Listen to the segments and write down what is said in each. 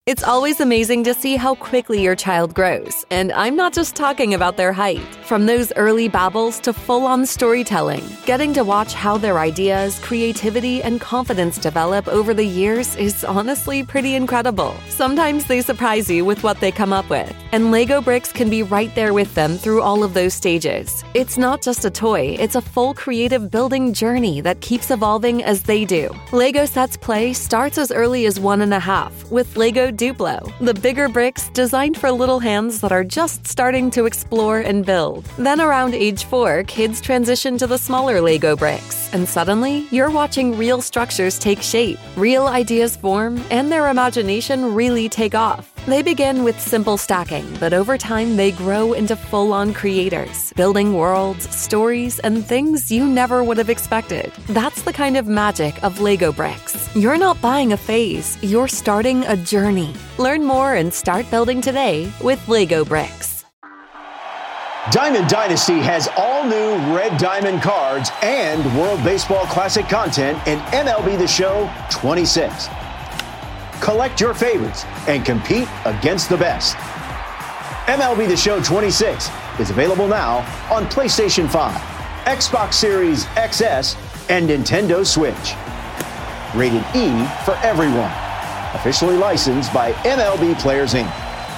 It's always amazing to see how quickly your child grows, and I'm not just talking about their height. From those early babbles to full-on storytelling, getting to watch how their ideas, creativity, and confidence develop over the years is honestly pretty incredible. Sometimes they surprise you with what they come up with, and Lego Bricks can be right there with them through all of those stages. It's not just a toy, it's a full creative building journey that keeps evolving as they do. Lego Sets Play starts as early as 1.5 with Lego Duplo, the bigger bricks designed for little hands that are just starting to explore and build. Then around age 4, kids transition to the smaller Lego bricks, and suddenly you're watching real structures take shape, real ideas form, and their imagination really take off. They begin with simple stacking, but over time they grow into full-on creators, building worlds, stories, and things you never would have expected. That's the kind of magic of Lego Bricks. You're not buying a phase, you're starting a journey. Learn more and start building today with Lego Bricks. Diamond Dynasty has all new Red Diamond cards and World Baseball Classic content in MLB The Show 26. Collect your favorites and compete against the best. MLB The Show 26 is available now on PlayStation 5, Xbox Series XS, and Nintendo Switch. Rated E for everyone. Officially licensed by MLB Players Inc.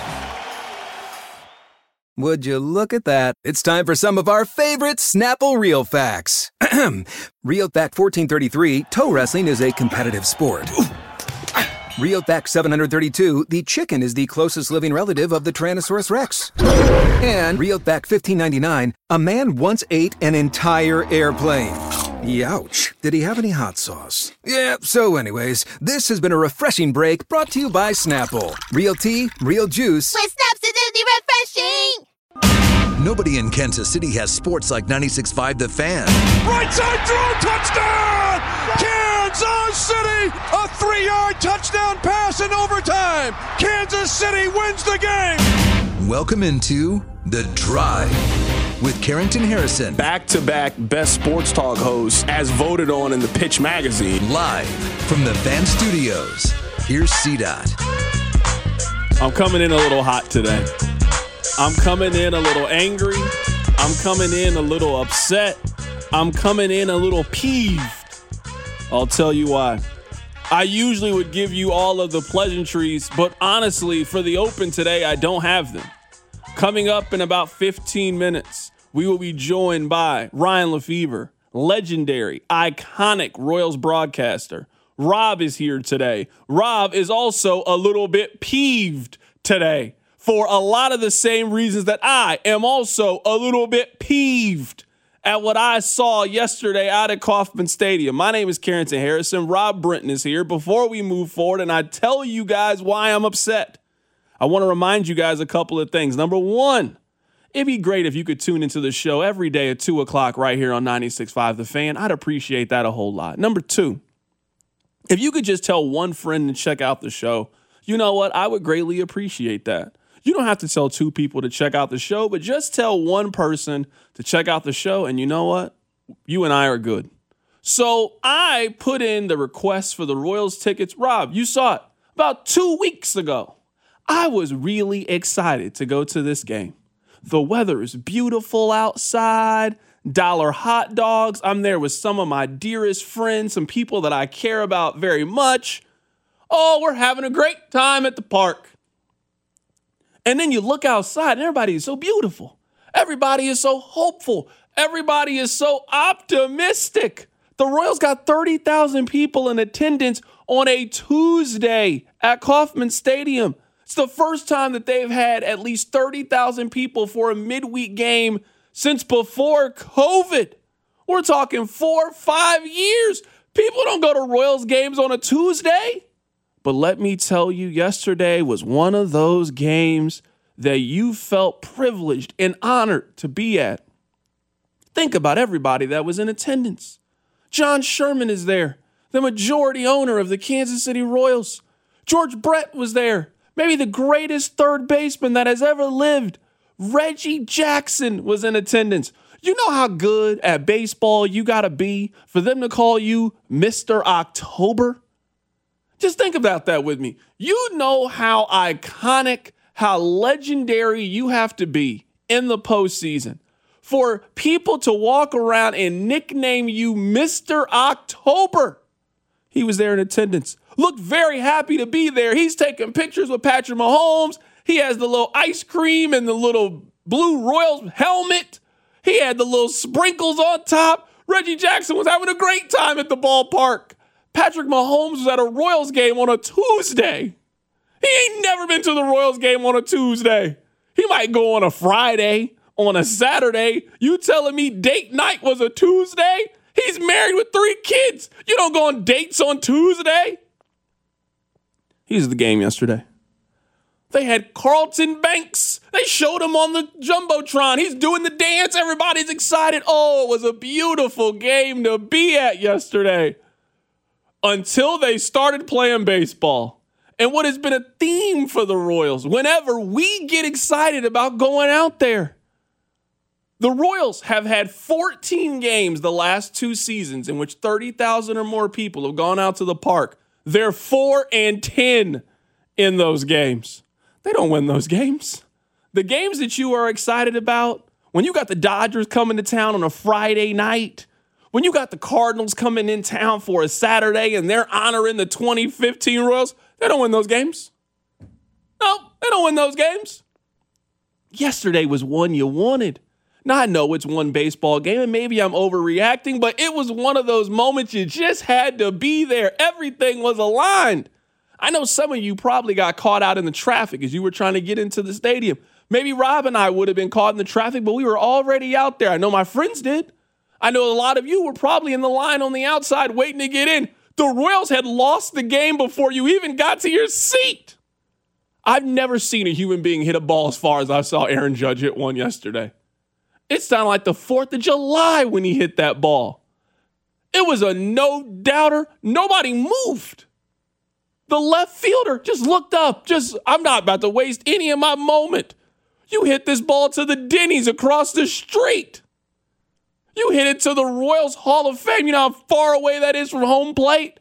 Would you look at that? It's time for some of our favorite Snapple Real Facts. Real Fact 1433, toe wrestling is a competitive sport. Real Fact 732, the chicken is the closest living relative of the Tyrannosaurus Rex. And Real Fact 1599, a man once ate an entire airplane. Youch. Did he have any hot sauce? Yeah, so anyways, this has been a refreshing break brought to you by Snapple. Real tea, real juice. With Snapsidity refreshing! Nobody in Kansas City has sports like 96.5 The Fan. Right side throw, touchdown! Kansas City! A 3-yard touchdown pass in overtime! Kansas City wins the game! Welcome into The Drive with Carrington Harrison. Back-to-back best sports talk hosts as voted on in the Pitch Magazine. Live from the Fan Studios. Here's CDOT. I'm coming in a little hot today. I'm coming in a little angry. I'm coming in a little upset. I'm coming in a little peeved. I'll tell you why. I usually would give you all of the pleasantries, but honestly, for the open today, I don't have them. Coming up in about 15 minutes, we will be joined by Ryan Lefevre, legendary, iconic Royals broadcaster. Rob is here today. Rob is also a little bit peeved today for a lot of the same reasons that I am also a little bit peeved at what I saw yesterday out at Kauffman Stadium. My name is Carrington Harrison. Rob Brinton is here. Before we move forward and I tell you guys why I'm upset, I want to remind you guys a couple of things. Number one, it'd be great if you could tune into the show every day at 2 o'clock right here on 96.5 The Fan. I'd appreciate that a whole lot. Number two, if you could just tell one friend to check out the show, you know what? I would greatly appreciate that. You don't have to tell 2 people to check out the show, but just tell one person to check out the show, and you know what? You and I are good. So I put in the request for the Royals tickets. Rob, you saw it about 2 weeks ago. I was really excited to go to this game. The weather is beautiful outside, dollar hot dogs. I'm there with some of my dearest friends, some people that I care about very much. Oh, we're having a great time at the park. And then you look outside and everybody is so beautiful. Everybody is so hopeful. Everybody is so optimistic. The Royals got 30,000 people in attendance on a Tuesday at Kauffman Stadium. It's the first time that they've had at least 30,000 people for a midweek game since before COVID. We're talking 4 or 5 years. People don't go to Royals games on a Tuesday. But let me tell you, yesterday was one of those games that you felt privileged and honored to be at. Think about everybody that was in attendance. John Sherman is there, the majority owner of the Kansas City Royals. George Brett was there, maybe the greatest third baseman that has ever lived. Reggie Jackson was in attendance. You know how good at baseball you got to be for them to call you Mr. October? Just think about that with me. You know how iconic, how legendary you have to be in the postseason for people to walk around and nickname you Mr. October. He was there in attendance. Looked very happy to be there. He's taking pictures with Patrick Mahomes. He has the little ice cream and the little blue Royals helmet. He had the little sprinkles on top. Reggie Jackson was having a great time at the ballpark. Patrick Mahomes was at a Royals game on a Tuesday. He ain't never been to the Royals game on a Tuesday. He might go on a Friday, on a Saturday. You telling me date night was a Tuesday? He's married with 3 kids. You don't go on dates on Tuesday. He's at the game yesterday. They had Carlton Banks. They showed him on the Jumbotron. He's doing the dance. Everybody's excited. Oh, it was a beautiful game to be at yesterday. Until they started playing baseball. And what has been a theme for the Royals, whenever we get excited about going out there, the Royals have had 14 games the last 2 seasons in which 30,000 or more people have gone out to the park. They're 4-10 in those games. They don't win those games. The games that you are excited about, when you got the Dodgers coming to town on a Friday night, when you got the Cardinals coming in town for a Saturday and they're honoring the 2015 Royals, they don't win those games. No, they don't win those games. Yesterday was one you wanted. Now, I know it's one baseball game, and maybe I'm overreacting, but it was one of those moments you just had to be there. Everything was aligned. I know some of you probably got caught out in the traffic as you were trying to get into the stadium. Maybe Rob and I would have been caught in the traffic, but we were already out there. I know my friends did. I know a lot of you were probably in the line on the outside waiting to get in. The Royals had lost the game before you even got to your seat. I've never seen a human being hit a ball as far as I saw Aaron Judge hit one yesterday. It sounded like the 4th of July when he hit that ball. It was a no-doubter. Nobody moved. The left fielder just looked up. I'm not about to waste any of my moment. You hit this ball to the Denny's across the street. You hit it to the Royals Hall of Fame. You know how far away that is from home plate?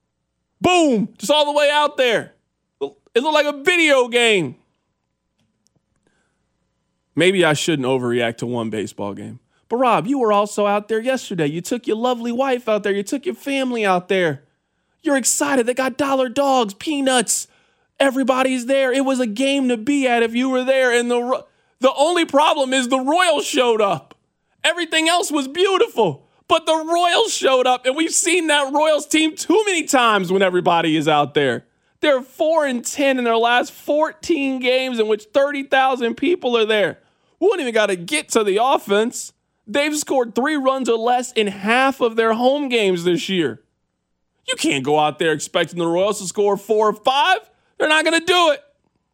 Boom, just all the way out there. It looked like a video game. Maybe I shouldn't overreact to one baseball game. But Rob, you were also out there yesterday. You took your lovely wife out there. You took your family out there. You're excited. They got dollar dogs, peanuts. Everybody's there. It was a game to be at if you were there. And the only problem is the Royals showed up. Everything else was beautiful. But the Royals showed up, and we've seen that Royals team too many times when everybody is out there. They're 4-10 in their last 14 games in which 30,000 people are there. We wouldn't even got to get to the offense. They've scored 3 runs or less in half of their home games this year. You can't go out there expecting the Royals to score 4 or 5. They're not going to do it.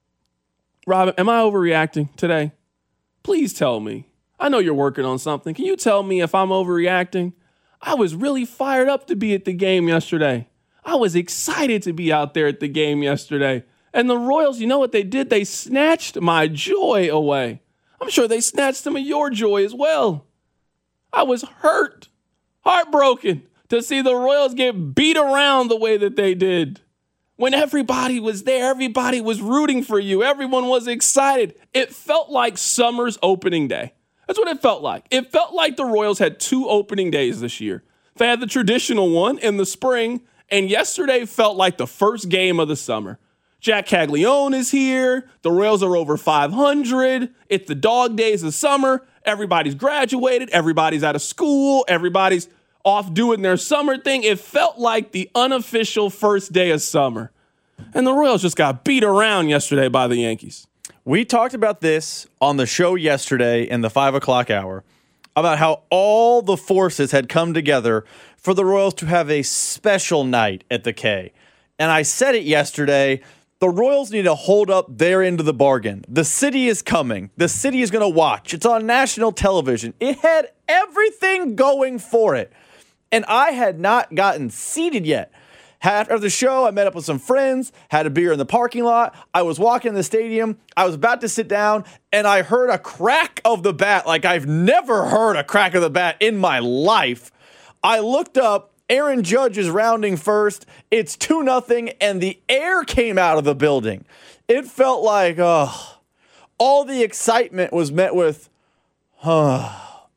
Robin, am I overreacting today? Please tell me. I know you're working on something. Can you tell me if I'm overreacting? I was really fired up to be at the game yesterday. I was excited to be out there at the game yesterday. And the Royals, you know what they did? They snatched my joy away. I'm sure they snatched some of your joy as well. I was hurt, heartbroken to see the Royals get beat around the way that they did. When everybody was there, everybody was rooting for you. Everyone was excited. It felt like summer's opening day. That's what it felt like. It felt like the Royals had 2 opening days this year. They had the traditional one in the spring, and yesterday felt like the first game of the summer. Jack Caglione is here. The Royals are over 500. It's the dog days of summer. Everybody's graduated. Everybody's out of school. Everybody's off doing their summer thing. It felt like the unofficial first day of summer. And the Royals just got beat around yesterday by the Yankees. We talked about this on the show yesterday in the 5 o'clock hour about how all the forces had come together for the Royals to have a special night at the K. And I said it yesterday, the Royals need to hold up their end of the bargain. The city is coming. The city is going to watch. It's on national television. It had everything going for it. And I had not gotten seated yet. After the show, I met up with some friends, had a beer in the parking lot. I was walking in the stadium. I was about to sit down, and I heard a crack of the bat like I've never heard a crack of the bat in my life. I looked up, Aaron Judge is rounding first. It's 2-0, and the air came out of the building. It felt like, all the excitement was met with, and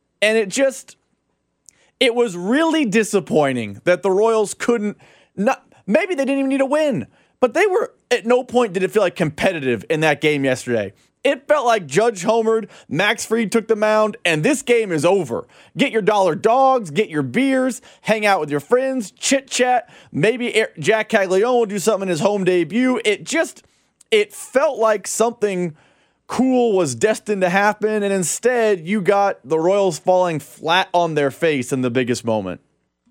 it was really disappointing that the Royals maybe they didn't even need a win, but they were, at no point did it feel like competitive in that game yesterday. It felt like Judge homered, Max Fried took the mound, and this game is over. Get your dollar dogs, get your beers, hang out with your friends, chit-chat. Maybe Jack Caglione will do something in his home debut. It felt like something cool was destined to happen, and instead you got the Royals falling flat on their face in the biggest moment.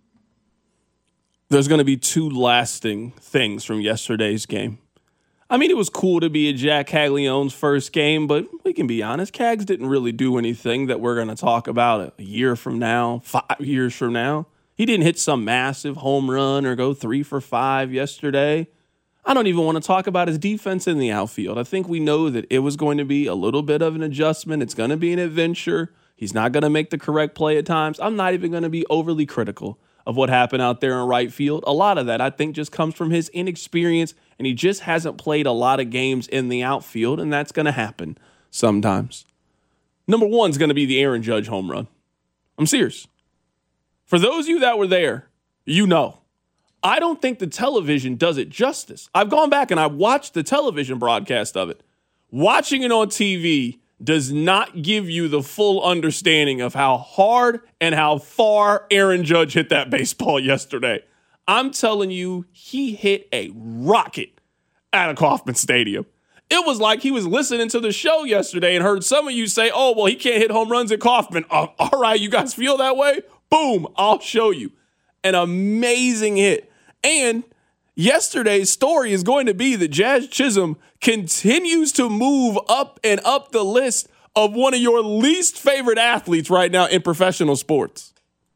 There's going to be two lasting things from yesterday's game. I mean, it was cool to be at Jack Caglione's first game, but we can be honest, Cags didn't really do anything that we're going to talk about a year from now, 5 years from now. He didn't hit some massive home run or go 3 for 5 yesterday. I don't even want to talk about his defense in the outfield. I think we know that it was going to be a little bit of an adjustment. It's going to be an adventure. He's not going to make the correct play at times. I'm not even going to be overly critical of what happened out there in right field. A lot of that, I think, just comes from his inexperience, and he just hasn't played a lot of games in the outfield, and that's going to happen sometimes. Number one is going to be the Aaron Judge home run. I'm serious. For those of you that were there, you know. I don't think the television does it justice. I've gone back and I watched the television broadcast of it. Watching it on TV does not give you the full understanding of how hard and how far Aaron Judge hit that baseball yesterday. I'm telling you, he hit a rocket out of Kauffman Stadium. It was like he was listening to the show yesterday and heard some of you say, oh, well, he can't hit home runs at Kauffman. All right, you guys feel that way? Boom, I'll show you. An amazing hit. And yesterday's story is going to be that Jazz Chisholm continues to move up and up the list of one of your least favorite athletes right now in professional sports.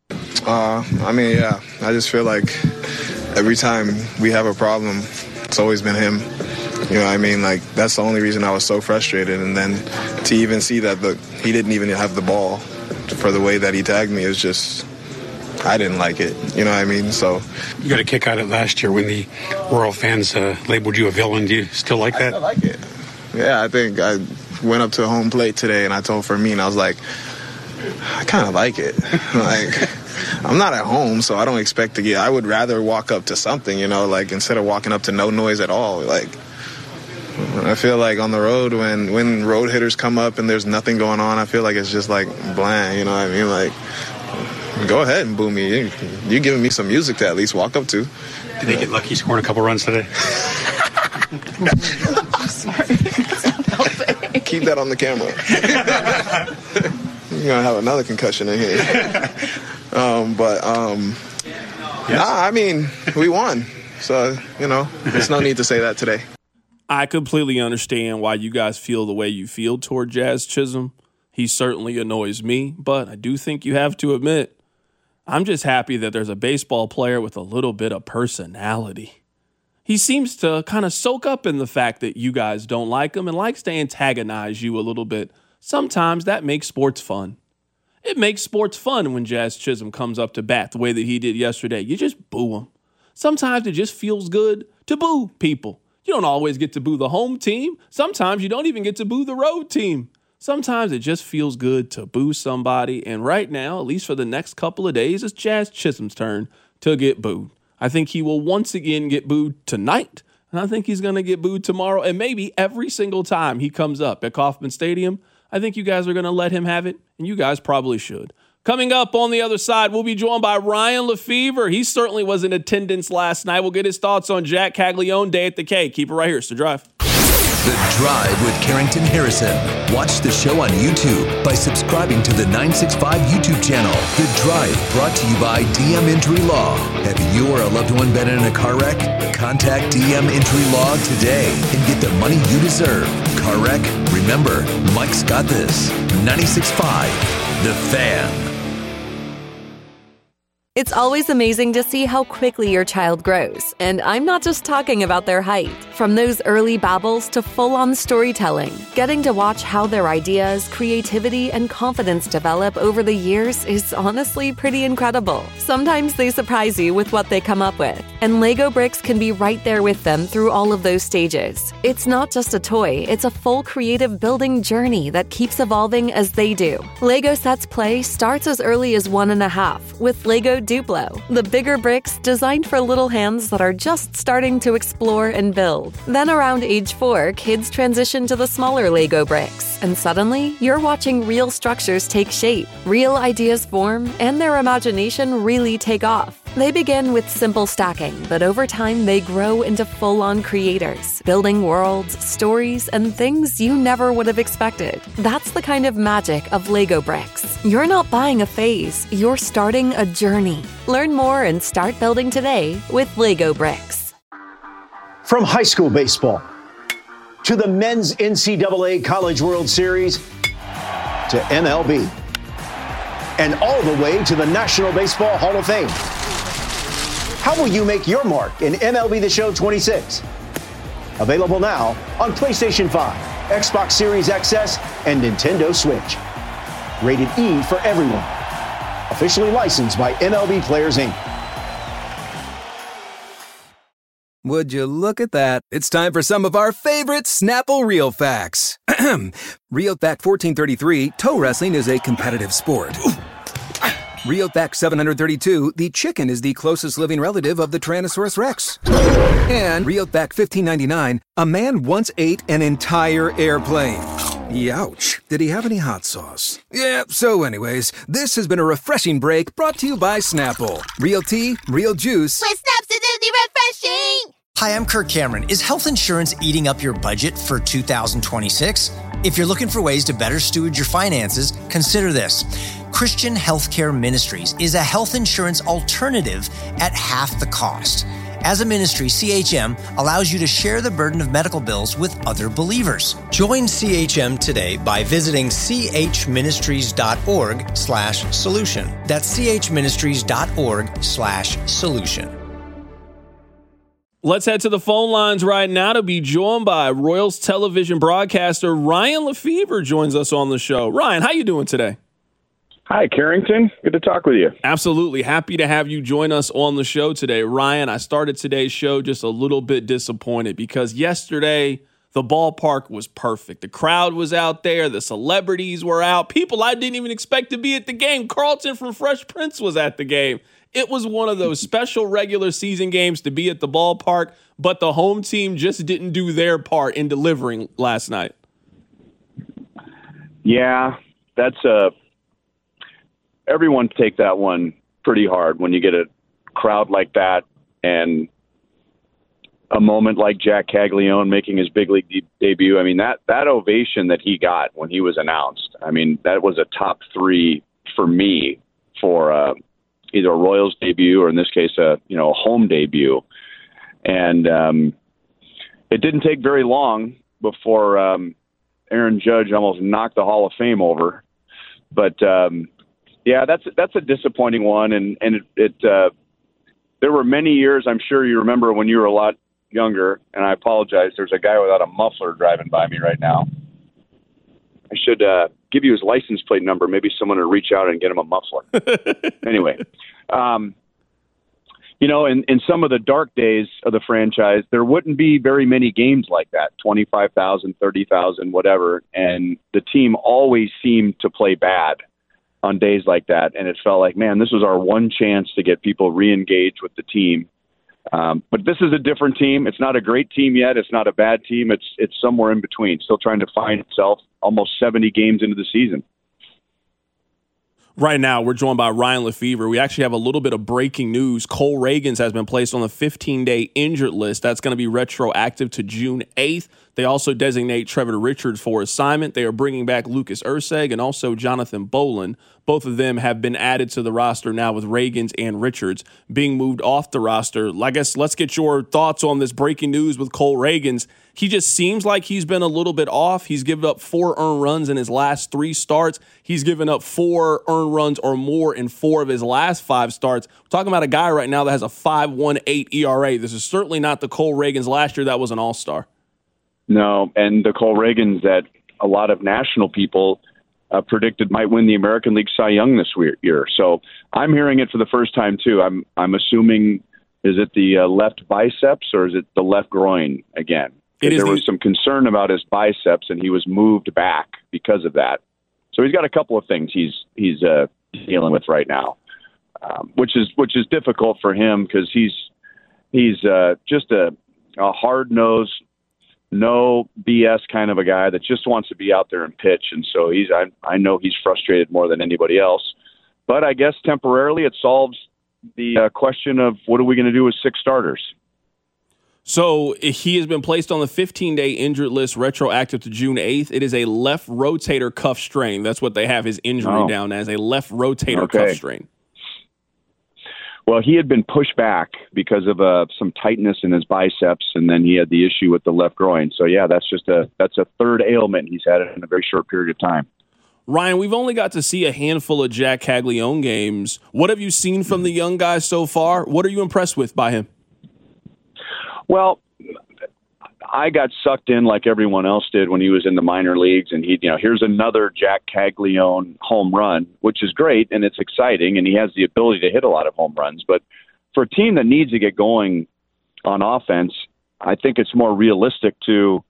I just feel like every time we have a problem, it's always been him. You know what I mean? Like, that's the only reason I was so frustrated. And then to even see that he didn't even have the ball for the way that he tagged me is just, I didn't like it. You know what I mean? So you got a kick out of it last year when the Royal fans labeled you a villain. Do you still like that? I like it. Yeah, I think I went up to home plate today and I told Fermin, I was like, I kind of like it. Like, I'm not at home, so I don't expect to I would rather walk up to something, you know, like instead of walking up to no noise at all. Like, I feel like on the road, when road hitters come up and there's nothing going on, I feel like it's just like bland, you know what I mean? Like, go ahead and boo me. You're giving me some music to at least walk up to. Did they get lucky scoring a couple runs today? I'm sorry. Keep that on the camera. You're going to have another concussion in here. I mean, we won. So, you know, there's no need to say that today. I completely understand why you guys feel the way you feel toward Jazz Chisholm. He certainly annoys me, but I do think you have to admit, I'm just happy that there's a baseball player with a little bit of personality. He seems to kind of soak up in the fact that you guys don't like him and likes to antagonize you a little bit. Sometimes that makes sports fun. It makes sports fun when Jazz Chisholm comes up to bat the way that he did yesterday. You just boo him. Sometimes it just feels good to boo people. You don't always get to boo the home team. Sometimes you don't even get to boo the road team. Sometimes it just feels good to boo somebody, and right now, at least for the next couple of days, it's Jazz Chisholm's turn to get booed. I think he will once again get booed tonight, and I think he's going to get booed tomorrow, and maybe every single time he comes up at Kauffman Stadium. I think you guys are going to let him have it, and you guys probably should. Coming up on the other side, we'll be joined by Ryan Lefevre. He certainly was in attendance last night. We'll get his thoughts on Jack Caglione Day at the K. Keep it right here. It's The Drive. The Drive with Carrington Harrison. Watch the show on YouTube by subscribing to the 965 YouTube channel. The Drive brought to you by DM Injury Law. Have you or a loved one been in a car wreck? Contact DM Injury Law today and get the money you deserve. Car wreck? Remember, Mike's got this. 96.5, The Fan. It's always amazing to see how quickly your child grows, and I'm not just talking about their height. From those early babbles to full-on storytelling, getting to watch how their ideas, creativity, and confidence develop over the years is honestly pretty incredible. Sometimes they surprise you with what they come up with, and Lego Bricks can be right there with them through all of those stages. It's not just a toy, it's a full creative building journey that keeps evolving as they do. Lego Sets Play starts as early as 1.5 with Lego Duplo, the bigger bricks designed for little hands that are just starting to explore and build. Then around age 4, kids transition to the smaller Lego bricks, and suddenly you're watching real structures take shape, real ideas form, and their imagination really take off. They begin with simple stacking, but over time they grow into full-on creators, building worlds, stories, and things you never would have expected. That's the kind of magic of Lego Bricks. You're not buying a phase, you're starting a journey. Learn more and start building today with Lego Bricks. From high school baseball to the men's NCAA College World Series to MLB and all the way to the National Baseball Hall of Fame. How will you make your mark in MLB The Show 26? Available now on PlayStation 5, Xbox Series XS, and Nintendo Switch. Rated E for everyone. Officially licensed by MLB Players, Inc. Would you look at that? It's time for some of our favorite Snapple Real Facts. Real Fact 1433, toe wrestling is a competitive sport. Real Fact 732, the chicken is the closest living relative of the Tyrannosaurus Rex. And Real Fact 1599, a man once ate an entire airplane. Youch. Did he have any hot sauce? Yeah, so anyways, this has been a refreshing break brought to you by Snapple. Real tea, real juice. With Snapsidity refreshing! Hi, I'm Kirk Cameron. Is health insurance eating up your budget for 2026? If you're looking for ways to better steward your finances, consider this. Christian Healthcare Ministries is a health insurance alternative at half the cost. As a ministry, CHM allows you to share the burden of medical bills with other believers. Join CHM today by visiting chministries.org/solution. That's chministries.org/solution. Let's head to the phone lines right now to be joined by Royals television broadcaster Ryan Lefebvre joins us on the show. Ryan, how you doing today? Hi, Carrington. Good to talk with you. Absolutely. Happy to have you join us on the show today. Ryan, I started today's show just a little bit disappointed because yesterday the ballpark was perfect. The crowd was out there. The celebrities were out. People I didn't even expect to be at the game. Carlton from Fresh Prince was at the game. It was one of those special regular season games to be at the ballpark, but the home team just didn't do their part in delivering last night. Yeah, that's everyone take that one pretty hard when you get a crowd like that and a moment like Jack Caglione making his big league debut. I mean, that ovation that he got when he was announced, I mean, that was a top 3 for me for either a Royals debut or in this case, a home debut. And it didn't take very long before Aaron Judge almost knocked the Hall of Fame over. But yeah, that's a disappointing one. And it there were many years, I'm sure you remember when you were a lot younger, and I apologize, there's a guy without a muffler driving by me right now. I should give you his license plate number. Maybe someone will reach out and get him a muffler. Anyway, in some of the dark days of the franchise, there wouldn't be very many games like that, 25,000, 30,000, whatever. And the team always seemed to play bad on days like that. And it felt like, man, this was our one chance to get people re-engaged with the team. But this is a different team. It's not a great team yet. It's not a bad team. It's somewhere in between, still trying to find itself almost 70 games into the season. Right now, we're joined by Ryan Lefebvre. We actually have a little bit of breaking news. Cole Reagans has been placed on the 15-day injured list. That's going to be retroactive to June 8th. They also designate Trevor Richards for assignment. They are bringing back Lucas Erceg and also Jonathan Bolin. both of them have been added to the roster now with Ragans and Richards being moved off the roster. I guess let's get your thoughts on this breaking news with Cole Ragans. He just seems like he's been a little bit off. He's given up 4 earned runs in his last 3 starts. He's given up 4 earned runs or more in 4 of his last 5 starts. We're talking about a guy right now that has a 5.18 ERA. This is certainly not the Cole Ragans last year that was an all-star. No, and the Cole Ragans that a lot of national people predicted might win the American League Cy Young this year. So I'm hearing it for the first time, too. I'm assuming, is it the left biceps or is it the left groin again? There was some concern about his biceps, and he was moved back because of that. So he's got a couple of things he's dealing with right now, which is difficult for him because he's just a hard-nosed, no BS kind of a guy that just wants to be out there and pitch. And so I know he's frustrated more than anybody else. But I guess temporarily it solves the question of what are we going to do with 6 starters? So he has been placed on the 15-day injured list retroactive to June 8th. It is a left rotator cuff strain. That's what they have his injury down as, a left rotator cuff strain. Well, he had been pushed back because of some tightness in his biceps, and then he had the issue with the left groin. So, yeah, that's a third ailment he's had in a very short period of time. Ryan, we've only got to see a handful of Jack Caglione games. What have you seen from the young guy so far? What are you impressed with by him? Well, I got sucked in like everyone else did when he was in the minor leagues, and here's another Jack Caglione home run, which is great and it's exciting, and he has the ability to hit a lot of home runs. But for a team that needs to get going on offense, I think it's more realistic to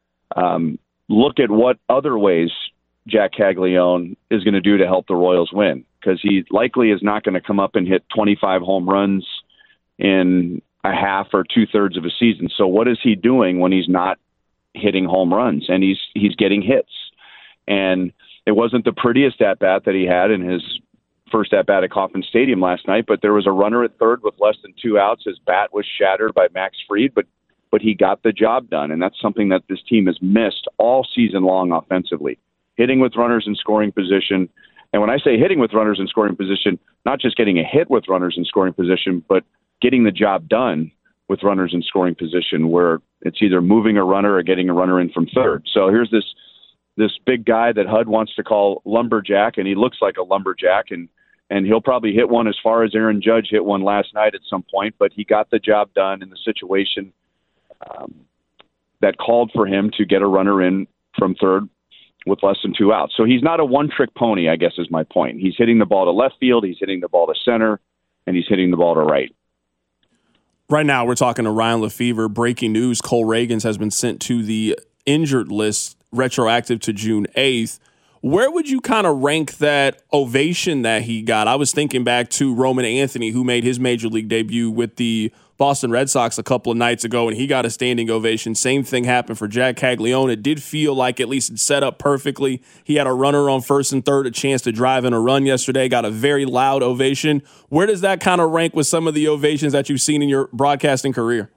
look at what other ways Jack Caglione is going to do to help the Royals win, because he likely is not going to come up and hit 25 home runs in a half or 2/3 of a season. So what is he doing when he's not hitting home runs? And he's getting hits. And it wasn't the prettiest at-bat that he had in his first at-bat at Kauffman Stadium last night, but there was a runner at third with less than 2 outs. His bat was shattered by Max Fried, but he got the job done. And that's something that this team has missed all season long offensively. Hitting with runners in scoring position. And when I say hitting with runners in scoring position, not just getting a hit with runners in scoring position, but getting the job done with runners in scoring position, where it's either moving a runner or getting a runner in from third. So here's this big guy that HUD wants to call lumberjack, and he looks like a lumberjack, and he'll probably hit one as far as Aaron Judge hit one last night at some point, but he got the job done in the situation that called for him to get a runner in from third with less than 2 outs. So he's not a one-trick pony, I guess is my point. He's hitting the ball to left field, he's hitting the ball to center, and he's hitting the ball to right. Right now, we're talking to Ryan Lefevre. Breaking news, Cole Ragans has been sent to the injured list retroactive to June 8th. Where would you kind of rank that ovation that he got? I was thinking back to Roman Anthony, who made his major league debut with the Boston Red Sox a couple of nights ago, and he got a standing ovation. Same thing happened for Jack Caglione. It did feel like at least it set up perfectly. He had a runner on first and third, a chance to drive in a run yesterday, got a very loud ovation. Where does that kind of rank with some of the ovations that you've seen in your broadcasting career?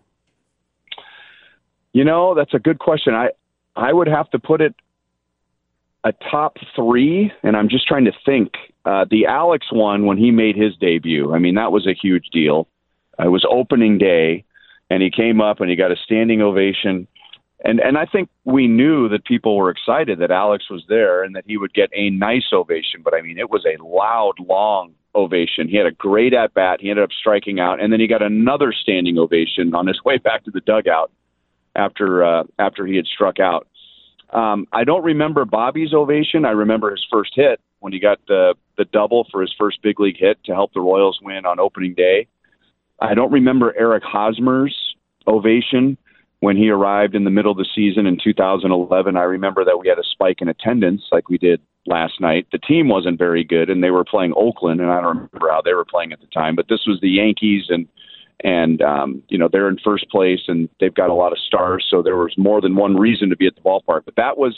That's a good question. I would have to put it a top 3, and I'm just trying to think. The Alex one, when he made his debut, I mean, that was a huge deal. It was opening day, and he came up and he got a standing ovation. And I think we knew that people were excited that Alex was there and that he would get a nice ovation. But, I mean, it was a loud, long ovation. He had a great at-bat. He ended up striking out, and then he got another standing ovation on his way back to the dugout after he had struck out. I don't remember Bobby's ovation. I remember his first hit when he got the double for his first big league hit to help the Royals win on opening day. I don't remember Eric Hosmer's ovation when he arrived in the middle of the season in 2011. I remember that we had a spike in attendance like we did last night. The team wasn't very good, and they were playing Oakland, and I don't remember how they were playing at the time. But this was the Yankees, and they're in first place, and they've got a lot of stars, so there was more than one reason to be at the ballpark. But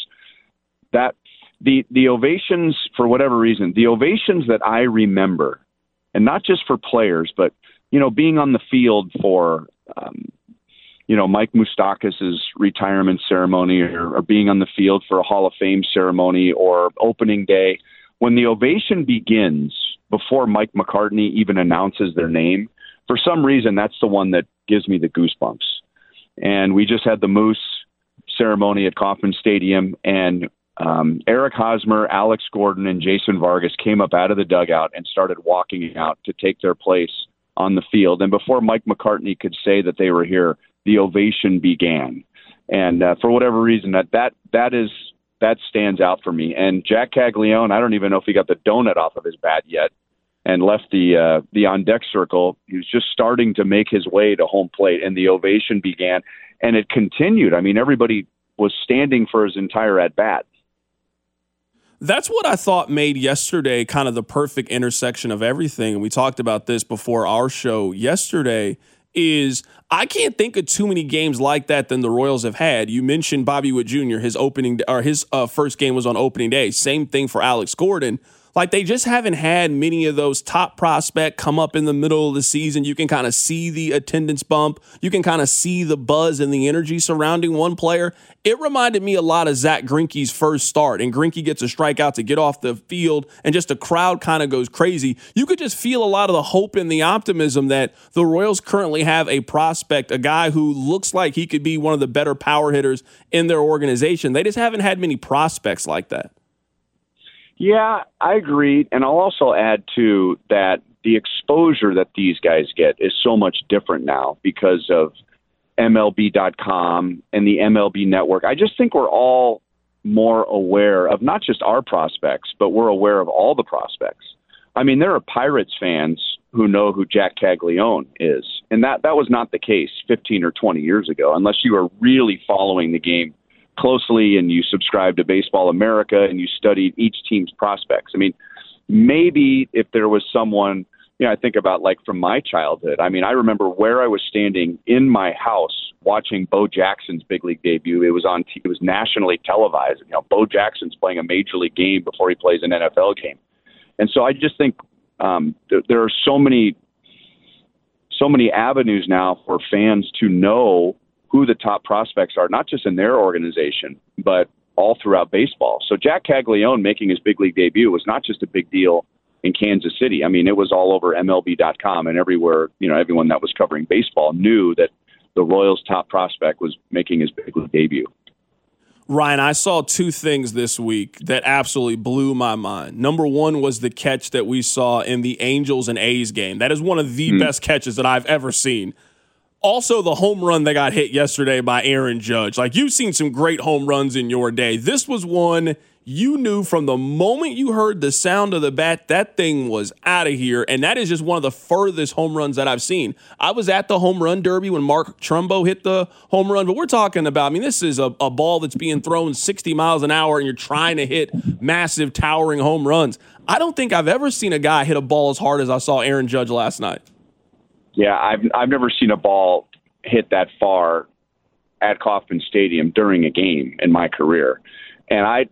the ovations, for whatever reason, the ovations that I remember, and not just for players, but being on the field for, Mike Moustakas' retirement ceremony or being on the field for a Hall of Fame ceremony or opening day, when the ovation begins before Mike McCartney even announces their name, for some reason, that's the one that gives me the goosebumps. And we just had the Moose ceremony at Kauffman Stadium, and Eric Hosmer, Alex Gordon, and Jason Vargas came up out of the dugout and started walking out to take their place on the field. And before Mike McCartney could say that they were here, the ovation began. And for whatever reason, that stands out for me. And Jack Caglione, I don't even know if he got the donut off of his bat yet and left the on-deck circle. He was just starting to make his way to home plate, and the ovation began. And it continued. I mean, everybody was standing for his entire at-bat. That's what I thought made yesterday kind of the perfect intersection of everything. And we talked about this before our show yesterday, is I can't think of too many games like that than the Royals have had. You mentioned Bobby Witt Jr., his first game was on opening day. Same thing for Alex Gordon. Like, they just haven't had many of those top prospects come up in the middle of the season. You can kind of see the attendance bump. You can kind of see the buzz and the energy surrounding one player. It reminded me a lot of Zach Greinke's first start, and Greinke gets a strikeout to get off the field, and just the crowd kind of goes crazy. You could just feel a lot of the hope and the optimism that the Royals currently have a prospect, a guy who looks like he could be one of the better power hitters in their organization. They just haven't had many prospects like that. Yeah, I agree. And I'll also add, too, that the exposure that these guys get is so much different now because of MLB.com and the MLB network. I just think we're all more aware of not just our prospects, but we're aware of all the prospects. I mean, there are Pirates fans who know who Jack Caglione is. And that was not the case 15 or 20 years ago, unless you were really following the game closely and you subscribe to Baseball America and you studied each team's prospects. I mean, maybe if there was someone, I think about like from my childhood. I mean, I remember where I was standing in my house watching Bo Jackson's big league debut. It was nationally televised. Bo Jackson's playing a major league game before he plays an NFL game. And so I just think there are so many avenues now for fans to know who the top prospects are, not just in their organization, but all throughout baseball. So Jack Caglione making his big league debut was not just a big deal in Kansas City. I mean, it was all over MLB.com and everywhere, everyone that was covering baseball knew that the Royals' top prospect was making his big league debut. Ryan, I saw two things this week that absolutely blew my mind. Number one was the catch that we saw in the Angels and A's game. That is one of the best catches that I've ever seen. Also, the home run that got hit yesterday by Aaron Judge. Like, you've seen some great home runs in your day. This was one you knew from the moment you heard the sound of the bat, that thing was out of here. And that is just one of the furthest home runs that I've seen. I was at the home run derby when Mark Trumbo hit the home run, but we're talking about, this is a ball that's being thrown 60 miles an hour and you're trying to hit massive, towering home runs. I don't think I've ever seen a guy hit a ball as hard as I saw Aaron Judge last night. Yeah, I've never seen a ball hit that far at Kauffman Stadium during a game in my career. And I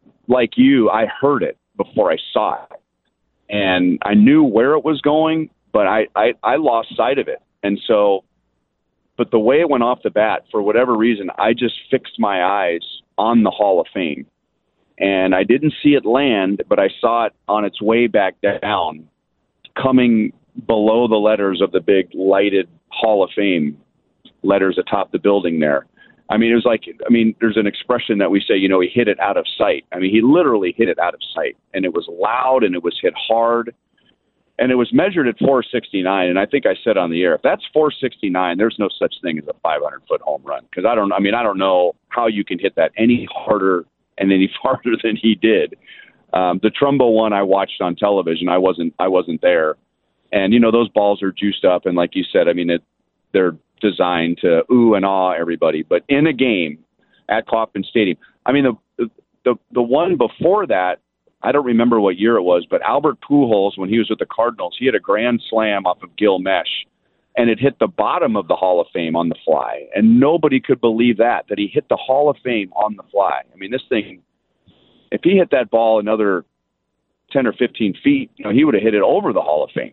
heard it before I saw it. And I knew where it was going, but I lost sight of it. And so, but the way it went off the bat, for whatever reason, I just fixed my eyes on the Hall of Fame. And I didn't see it land, but I saw it on its way back down, coming below the letters of the big lighted Hall of Fame letters atop the building there. It was there's an expression that we say, he hit it out of sight. He literally hit it out of sight, and it was loud and it was hit hard, and it was measured at 469. And I think I said on the air, if that's 469, there's no such thing as a 500-foot home run. Because I don't know how you can hit that any harder and any farther than he did. The Trumbo one I watched on television. I wasn't there. And, those balls are juiced up. And like you said, they're designed to ooh and awe everybody. But in a game at Kauffman Stadium, the one before that, I don't remember what year it was, but Albert Pujols, when he was with the Cardinals, he had a grand slam off of Gil Mesh, and it hit the bottom of the Hall of Fame on the fly. And nobody could believe that he hit the Hall of Fame on the fly. This thing, if he hit that ball another 10 or 15 feet, he would have hit it over the Hall of Fame.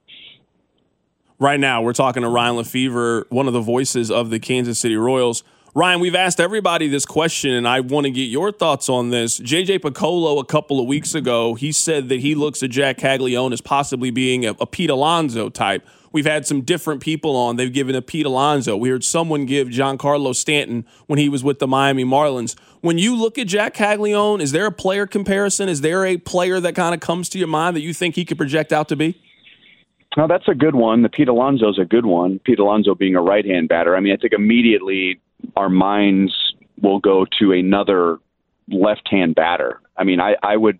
Right now, we're talking to Ryan Lefevre, one of the voices of the Kansas City Royals. Ryan, we've asked everybody this question, and I want to get your thoughts on this. J.J. Piccolo, a couple of weeks ago, he said that he looks at Jack Caglianone as possibly being a Pete Alonso type. We've had some different people on. They've given a Pete Alonso. We heard someone give Giancarlo Stanton when he was with the Miami Marlins. When you look at Jack Caglianone, is there a player comparison? Is there a player that kind of comes to your mind that you think he could project out to be? No, that's a good one. The Pete Alonso's a good one. Pete Alonso being a right-hand batter. I mean, I think immediately our minds will go to another left-hand batter. I mean, I would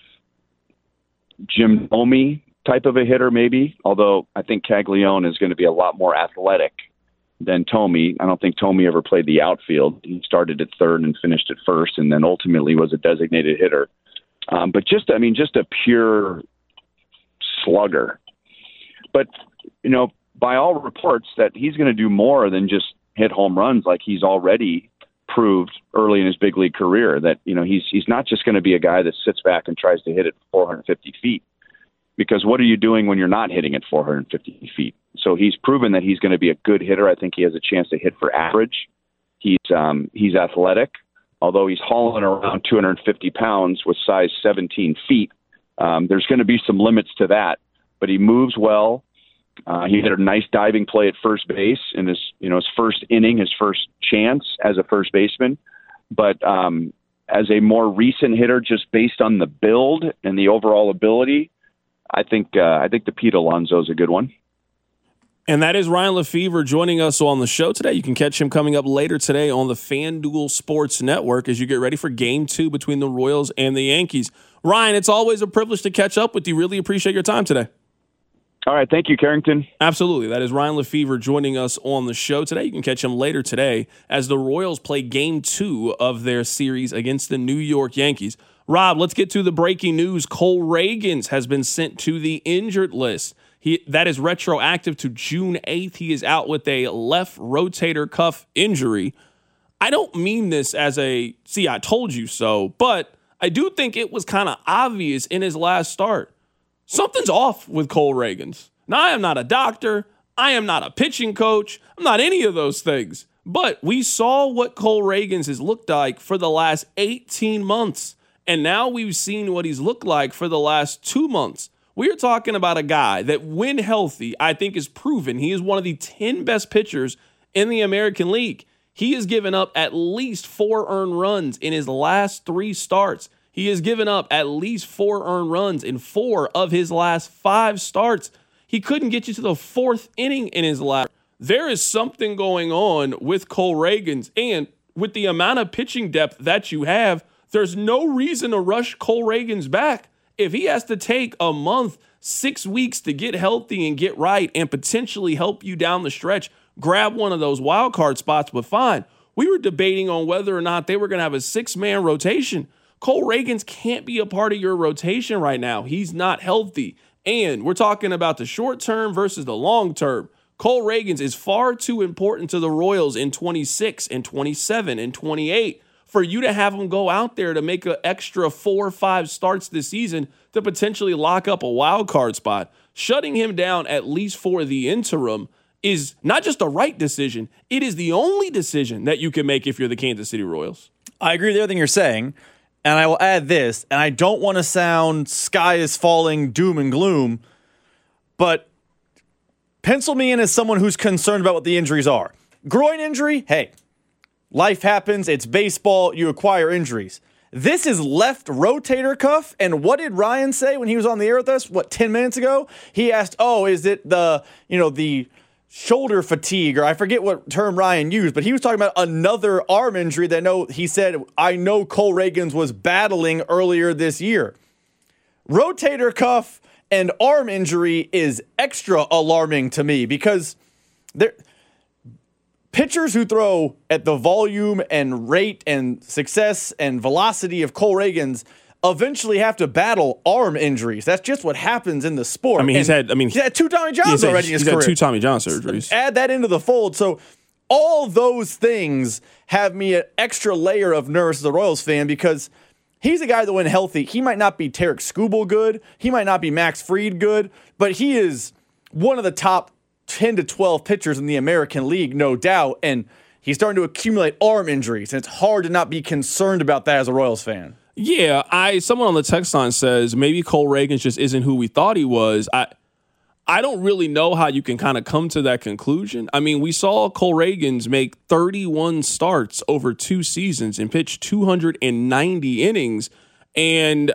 Jim Thome type of a hitter maybe, although I think Caglianone is going to be a lot more athletic than Thome. I don't think Thome ever played the outfield. He started at third and finished at first, and then ultimately was a designated hitter. But just a pure slugger. But, you know, by all reports that he's going to do more than just hit home runs like he's already proved early in his big league career, that, you know, he's not just going to be a guy that sits back and tries to hit it 450 feet, because what are you doing when you're not hitting it 450 feet? So he's proven that he's going to be a good hitter. I think he has a chance to hit for average. He's athletic, although he's hauling around 250 pounds with size 17 feet. There's going to be some limits to that, but he moves well. He had a nice diving play at first base in his first inning, his first chance as a first baseman. But as a more recent hitter, just based on the build and the overall ability, I think the Pete Alonso is a good one. And that is Ryan Lefevre joining us on the show today. You can catch him coming up later today on the FanDuel Sports Network as you get ready for Game 2 between the Royals and the Yankees. Ryan, it's always a privilege to catch up with you. Really appreciate your time today. All right. Thank you, Carrington. Absolutely. That is Ryan Lefevre joining us on the show today. You can catch him later today as the Royals play Game 2 of their series against the New York Yankees. Rob, let's get to the breaking news. Cole Ragans has been sent to the injured list. That is retroactive to June 8th. He is out with a left rotator cuff injury. I don't mean this as a, see, I told you so, but I do think it was kind of obvious in his last start. Something's off with Cole Ragans. Now, I am not a doctor. I am not a pitching coach. I'm not any of those things. But we saw what Cole Ragans has looked like for the last 18 months. And now we've seen what he's looked like for the last 2 months. We are talking about a guy that, when healthy, I think is proven he is one of the 10 best pitchers in the American League. He has given up at least 4 earned runs in his last 3 starts. He has given up at least 4 earned runs in 4 of his last 5 starts. He couldn't get you to the 4th inning in his last. There is something going on with Cole Ragans, and with the amount of pitching depth that you have, there's no reason to rush Cole Ragans back. If he has to take a month, 6 weeks to get healthy and get right and potentially help you down the stretch, grab one of those wild card spots, but fine. We were debating on whether or not they were going to have a 6-man rotation. Cole Ragans can't be a part of your rotation right now. He's not healthy. And we're talking about the short term versus the long term. Cole Ragans is far too important to the Royals in 26 and 27 and 28 for you to have him go out there to make an extra 4 or 5 starts this season to potentially lock up a wild card spot. Shutting him down, at least for the interim, is not just the right decision. It is the only decision that you can make if you're the Kansas City Royals. I agree with everything you're saying. And I will add this, and I don't want to sound sky is falling, doom and gloom, but pencil me in as someone who's concerned about what the injuries are. Groin injury, hey, life happens, it's baseball, you acquire injuries. This is left rotator cuff, and what did Ryan say when he was on the air with us, 10 minutes ago? He asked, is it the shoulder fatigue, or I forget what term Ryan used, but he was talking about another arm injury that he said, I know Cole Ragans was battling earlier this year. Rotator cuff and arm injury is extra alarming to me because pitchers who throw at the volume and rate and success and velocity of Cole Ragans eventually have to battle arm injuries. That's just what happens in the sport. He's had 2 Tommy Johns already in his career. He's had 2 Tommy John surgeries. Add that into the fold. So all those things have me an extra layer of nervous as a Royals fan because he's a guy that, when healthy, he might not be Tarek Skubal good, he might not be Max Fried good, but he is one of the top 10 to 12 pitchers in the American League, no doubt. And he's starting to accumulate arm injuries, and it's hard to not be concerned about that as a Royals fan. Yeah, someone on the text line says maybe Cole Ragans just isn't who we thought he was. I don't really know how you can kind of come to that conclusion. I mean, we saw Cole Ragans make 31 starts over 2 seasons and pitch 290 innings, and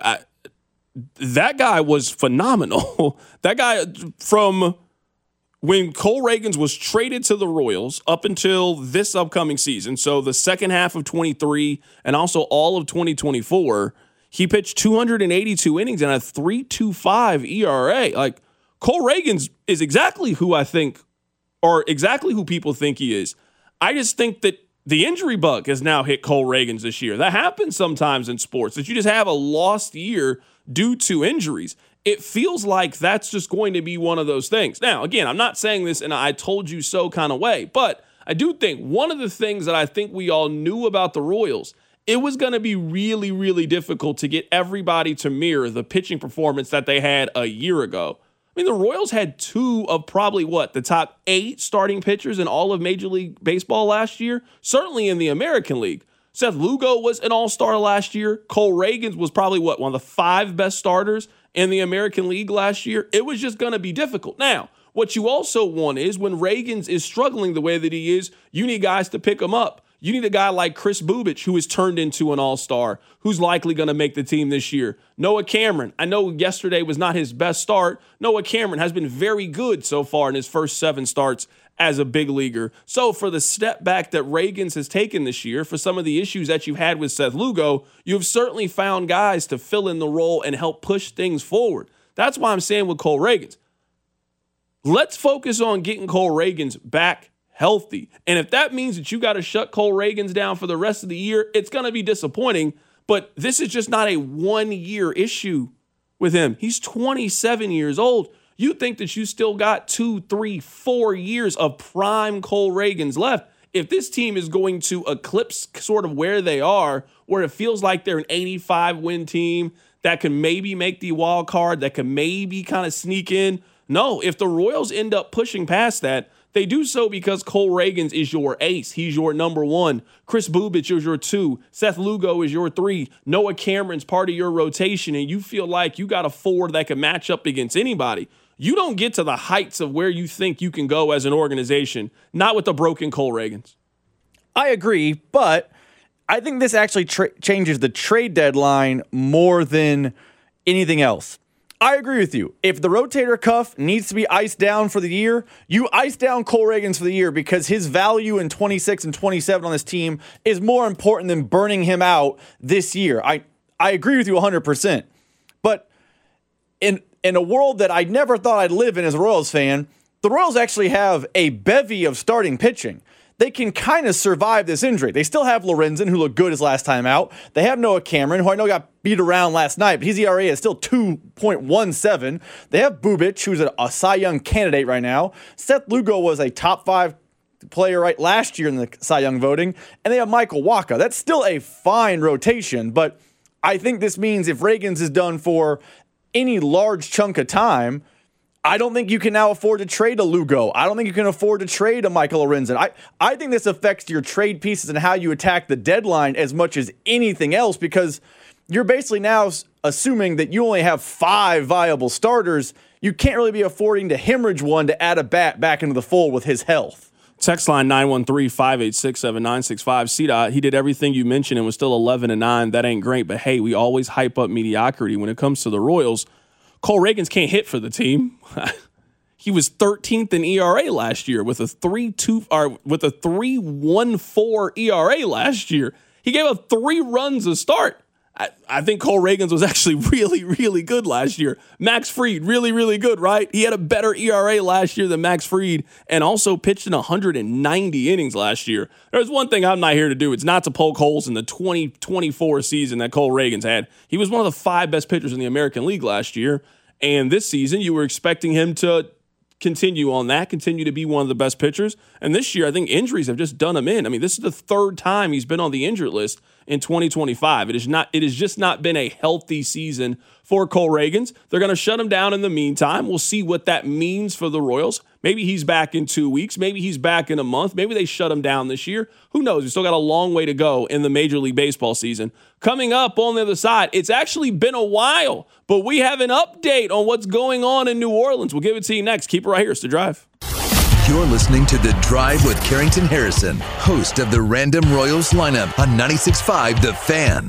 that guy was phenomenal. That guy, from when Cole Ragans was traded to the Royals up until this upcoming season, so the second half of 23 and also all of 2024, he pitched 282 innings and a 3.25 ERA. Like, Cole Ragans is exactly who I think, or exactly who people think he is. I just think that the injury bug has now hit Cole Ragans this year. That happens sometimes in sports, that you just have a lost year due to injuries. It feels like that's just going to be one of those things. Now, again, I'm not saying this in a I told you so kind of way, but I do think one of the things that I think we all knew about the Royals, it was going to be really, really difficult to get everybody to mirror the pitching performance that they had a year ago. I mean, the Royals had 2 of probably, the top 8 starting pitchers in all of Major League Baseball last year, certainly in the American League. Seth Lugo was an all-star last year. Cole Ragans was probably, one of the 5 best starters in the American League last year. It was just going to be difficult. Now, what you also want is when Ragans is struggling the way that he is, you need guys to pick him up. You need a guy like Chris Bubic, who has turned into an all-star, who's likely going to make the team this year. Noah Cameron, I know yesterday was not his best start. Noah Cameron has been very good so far in his first 7 starts as a big leaguer. So for the step back that Ragans has taken this year, for some of the issues that you've had with Seth Lugo, you've certainly found guys to fill in the role and help push things forward. That's why I'm saying with Cole Ragans, let's focus on getting Cole Ragans back healthy. And if that means that you got to shut Cole Ragans down for the rest of the year, it's going to be disappointing. But this is just not a 1-year issue with him. He's 27 years old. You think that you still got 2, 3, 4 years of prime Cole Ragans left. If this team is going to eclipse sort of where they are, where it feels like they're an 85-win team that can maybe make the wild card, that can maybe kind of sneak in. No, if the Royals end up pushing past that, they do so because Cole Ragans is your ace. He's your number 1. Chris Bubic is your 2. Seth Lugo is your 3. Noah Cameron's part of your rotation, and you feel like you got a 4 that can match up against anybody. You don't get to the heights of where you think you can go as an organization, not with the broken Cole Ragans. I agree, but I think this actually changes the trade deadline more than anything else. I agree with you. If the rotator cuff needs to be iced down for the year, you ice down Cole Ragans for the year because his value in 26 and 27 on this team is more important than burning him out this year. I agree with you 100%. But in a world that I never thought I'd live in as a Royals fan, the Royals actually have a bevy of starting pitching. They can kind of survive this injury. They still have Lorenzen, who looked good his last time out. They have Noah Cameron, who I know got beat around last night, but his ERA is still 2.17. They have Bubic, who's a Cy Young candidate right now. Seth Lugo was a top 5 player last year in the Cy Young voting. And they have Michael Wacha. That's still a fine rotation, but I think this means if Ragans is done for any large chunk of time, I don't think you can now afford to trade a Lugo. I don't think you can afford to trade a Michael Lorenzen. I think this affects your trade pieces and how you attack the deadline as much as anything else, because you're basically now assuming that you only have 5 viable starters. You can't really be affording to hemorrhage one to add a bat back into the fold with his health. Text line 913-586-7965. C-Dot, he did everything you mentioned and was still 11-9. That ain't great, but hey, we always hype up mediocrity when it comes to the Royals. Cole Ragans can't hit for the team. He was 13th in ERA last year with a 3.14 ERA last year. He gave up 3 runs a start. I think Cole Ragans was actually really, really good last year. Max Fried, really, really good, right? He had a better ERA last year than Max Fried and also pitched in 190 innings last year. There's one thing I'm not here to do. It's not to poke holes in the 2024 season that Cole Ragans had. He was one of the 5 best pitchers in the American League last year. And this season, you were expecting him to continue on that, continue to be one of the best pitchers. And this year, I think injuries have just done him in. I mean, this is the 3rd time he's been on the injured list. in 2025. It has just not been a healthy season for Cole Reagans. They're going to shut him down in the meantime. We'll see what that means for the Royals. Maybe he's back in 2 weeks. Maybe he's back in a month. Maybe they shut him down this year. Who knows? We still got a long way to go in the Major League Baseball season. Coming up on the other side, it's actually been a while, but we have an update on what's going on in New Orleans. We'll give it to you next. Keep it right here. It's The Drive. You're listening to The Drive with Carrington Harrison, host of the Random Royals lineup on 96.5 The Fan.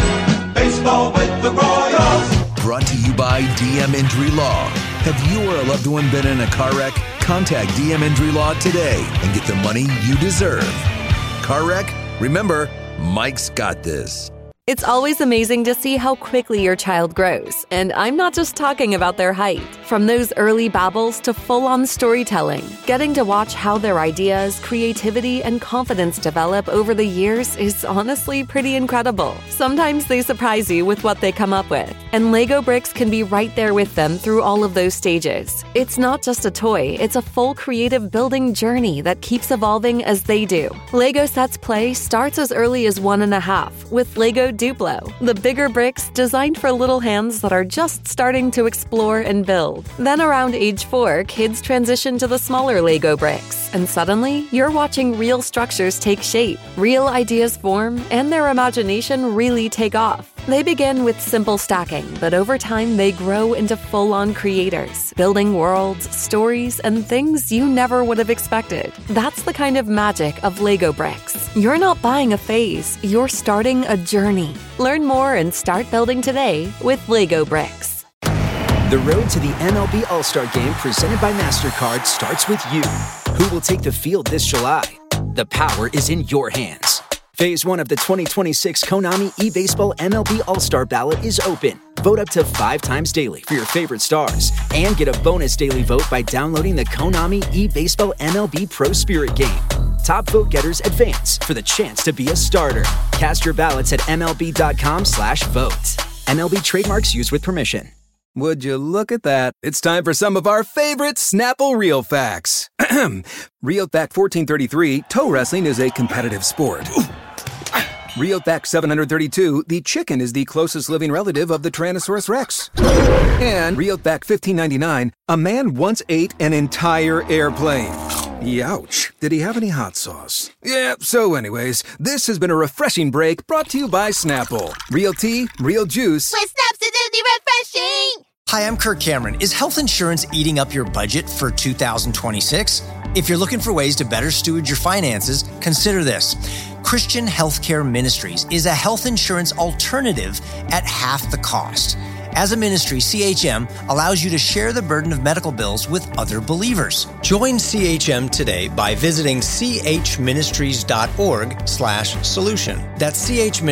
Baseball with the Royals. Brought to you by DM Injury Law. Have you or a loved one been in a car wreck? Contact DM Injury Law today and get the money you deserve. Car wreck? Remember, Mike's got this. It's always amazing to see how quickly your child grows. And I'm not just talking about their height. From those early babbles to full-on storytelling, getting to watch how their ideas, creativity, and confidence develop over the years is honestly pretty incredible. Sometimes they surprise you with what they come up with. And Lego bricks can be right there with them through all of those stages. It's not just a toy, it's a full creative building journey that keeps evolving as they do. Lego Sets Play starts as early as 1.5 with Lego Duplo, the bigger bricks designed for little hands that are just starting to explore and build. Then around age 4, kids transition to the smaller Lego bricks, and suddenly you're watching real structures take shape, real ideas form, and their imagination really take off. They begin with simple stacking, but over time they grow into full-on creators, building worlds, stories, and things you never would have expected. That's the kind of magic of Lego bricks. You're not buying a phase, you're starting a journey. Learn more and start building today with Lego bricks. The road to the MLB All-Star Game presented by MasterCard starts with you. Who will take the field this July? The power is in your hands. Phase 1 of the 2026 Konami eBaseball MLB All-Star Ballot is open. Vote up to 5 times daily for your favorite stars and get a bonus daily vote by downloading the Konami eBaseball MLB Pro Spirit game. Top vote getters advance for the chance to be a starter. Cast your ballots at MLB.com/vote. MLB trademarks used with permission. Would you look at that? It's time for some of our favorite Snapple Real Facts. Real Fact 1433, toe wrestling is a competitive sport. Real Fact 732, the chicken is the closest living relative of the Tyrannosaurus Rex. And Real Fact 1599, a man once ate an entire airplane. Youch. Did he have any hot sauce? Yeah, so anyways, this has been a refreshing break brought to you by Snapple. Real tea, real juice. With Snap's acidity refreshing! Hi, I'm Kirk Cameron. Is health insurance eating up your budget for 2026? If you're looking for ways to better steward your finances, consider this. Christian Healthcare Ministries is a health insurance alternative at half the cost. As a ministry, CHM allows you to share the burden of medical bills with other believers. Join CHM today by visiting chministries.org/solution. That's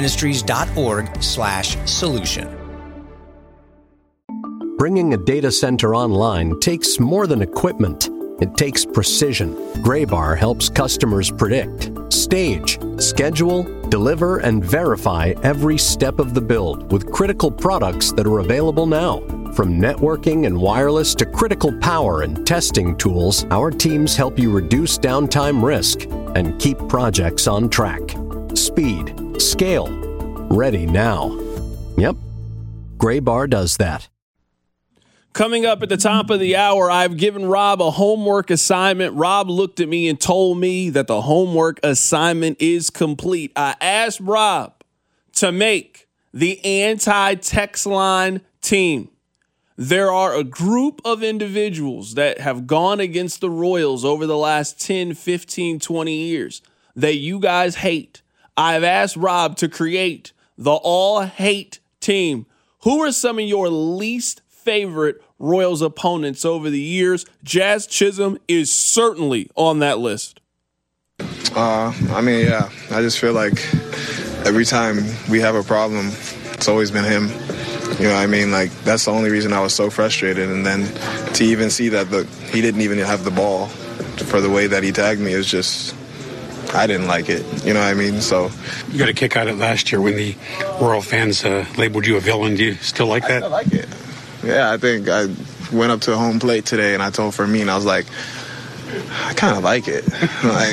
chministries.org/solution. Bringing a data center online takes more than equipment. It takes precision. Graybar helps customers predict, stage, schedule, deliver, and verify every step of the build with critical products that are available now. From networking and wireless to critical power and testing tools, our teams help you reduce downtime risk and keep projects on track. Speed, scale, ready now. Yep, Graybar does that. Coming up at the top of the hour, I've given Rob a homework assignment. Rob looked at me and told me that the homework assignment is complete. I asked Rob to make the anti-text line team. There are a group of individuals that have gone against the Royals over the last 10, 15, 20 years that you guys hate. I've asked Rob to create the all-hate team. Who are some of your least favorite Royals opponents over the years? Jazz Chisholm is certainly on that list. I just feel like every time we have a problem, it's always been him. You know what I mean? Like, that's the only reason I was so frustrated. And then to even see that he didn't even have the ball for the way that he tagged me is just, I didn't like it. You know what I mean? So you got a kick out of it last year when the Royal fans labeled you a villain. Do you still like that? I like it. Yeah, I think I went up to home plate today and I told Fermin, I was like, I kind of like it. Like,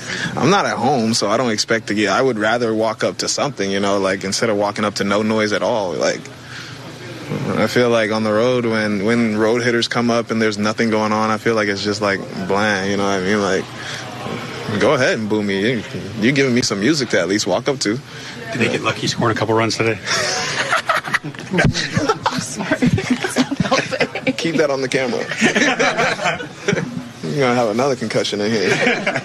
I'm not at home, so I don't expect to get. I would rather walk up to something, like instead of walking up to no noise at all. Like, I feel like on the road, when road hitters come up and there's nothing going on, I feel like it's just like bland. You know what I mean? Like, go ahead and boo me. You're giving me some music to at least walk up to. Did they get lucky scoring a couple runs today? I'm sorry. Keep that on the camera. You're going to have another concussion in here.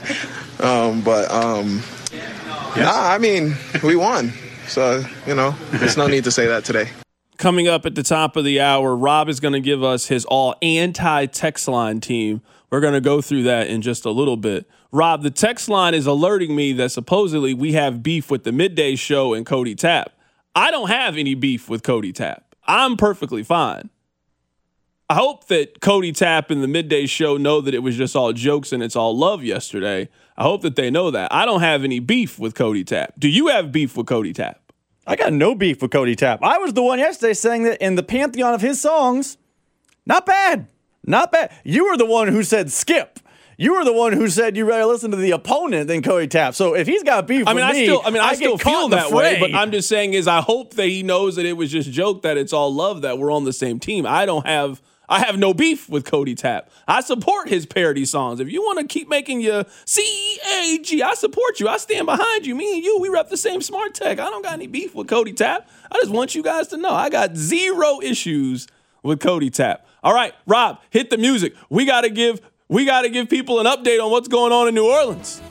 I mean, we won. So, there's no need to say that today. Coming up at the top of the hour, Rob is going to give us his all anti-text line team. We're going to go through that in just a little bit. Rob, the text line is alerting me that supposedly we have beef with the Midday Show and Cody Tapp. I don't have any beef with Cody Tapp. I'm perfectly fine. I hope that Cody Tapp and the Midday Show know that it was just all jokes and it's all love yesterday. I hope that they know that. I don't have any beef with Cody Tapp. Do you have beef with Cody Tapp? I got no beef with Cody Tapp. I was the one yesterday saying that in the pantheon of his songs, not bad. Not bad. You were the one who said skip. You were the one who said you'd rather listen to the opponent than Cody Tapp. So if he's got beef with me, I still feel that way. But I'm just saying is I hope that he knows that it was just joke, that it's all love, that we're on the same team. I have no beef with Cody Tapp. I support his parody songs. If you want to keep making your CAG, I support you. I stand behind you. Me and you, we rep the same smart tech. I don't got any beef with Cody Tapp. I just want you guys to know I got zero issues with Cody Tapp. All right, Rob, hit the music. We got to give people an update on what's going on in New Orleans.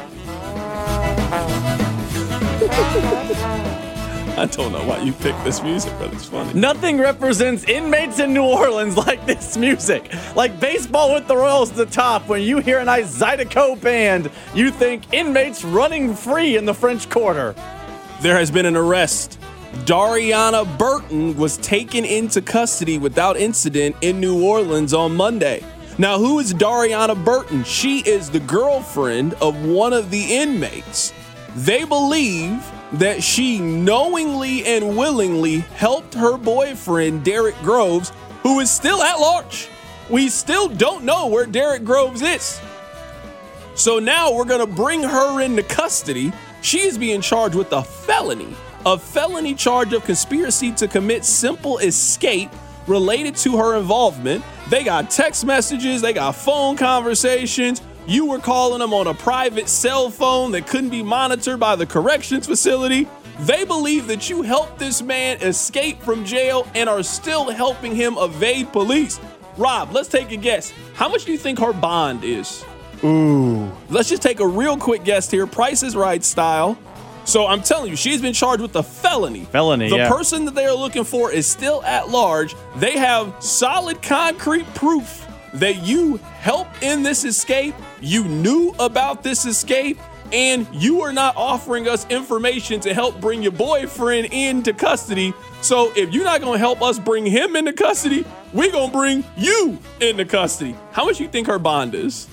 I don't know why you picked this music, but it's funny. Nothing represents inmates in New Orleans like this music. Like baseball with the Royals at the top. When you hear a nice Zydeco band, you think inmates running free in the French Quarter. There has been an arrest. Dariana Burton was taken into custody without incident in New Orleans on Monday. Now, who is Dariana Burton? She is the girlfriend of one of the inmates. They believe that she knowingly and willingly helped her boyfriend, Derek Groves, who is still at large. We still don't know where Derek Groves is. So now we're going to bring her into custody. She is being charged with a felony charge of conspiracy to commit simple escape related to her involvement. They got text messages, they got phone conversations. You were calling them on a private cell phone that couldn't be monitored by the corrections facility. They believe that you helped this man escape from jail and are still helping him evade police. Rob, let's take a guess. How much do you think her bond is? Ooh. Let's just take a real quick guess here. Price is Right style. So I'm telling you, she's been charged with a felony. The person that they are looking for is still at large. They have solid concrete proof that you helped in this escape, you knew about this escape, and you are not offering us information to help bring your boyfriend into custody. So if you're not going to help us bring him into custody, we're going to bring you into custody. How much do you think her bond is?